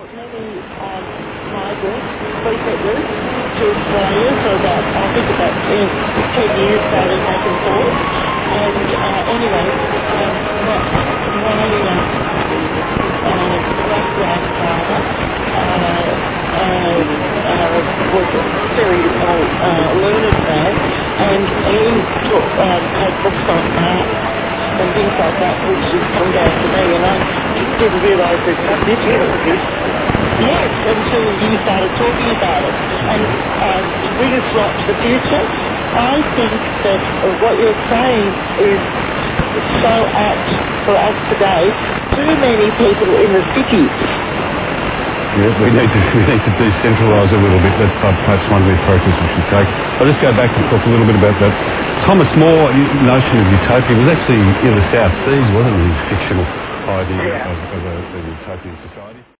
Many migrants, free settlers, to Australia for about, I think about 10 years started back and forth. And anyway, my great-grandfather was a very learned man, and he had books on art and things like that, which has come down to me, and I didn't realise that this exists. Yes, until you started talking about it. And to bring us right to the future, I think that what you're saying is so apt for us today. Too many people in the cities. Yeah, we need to decentralise a little bit. That's perhaps one of the approaches we should take. I'll just go back and talk a little bit about that. Thomas More's notion of utopia was actually in the South Seas, wasn't it? His fictional idea of a utopian society.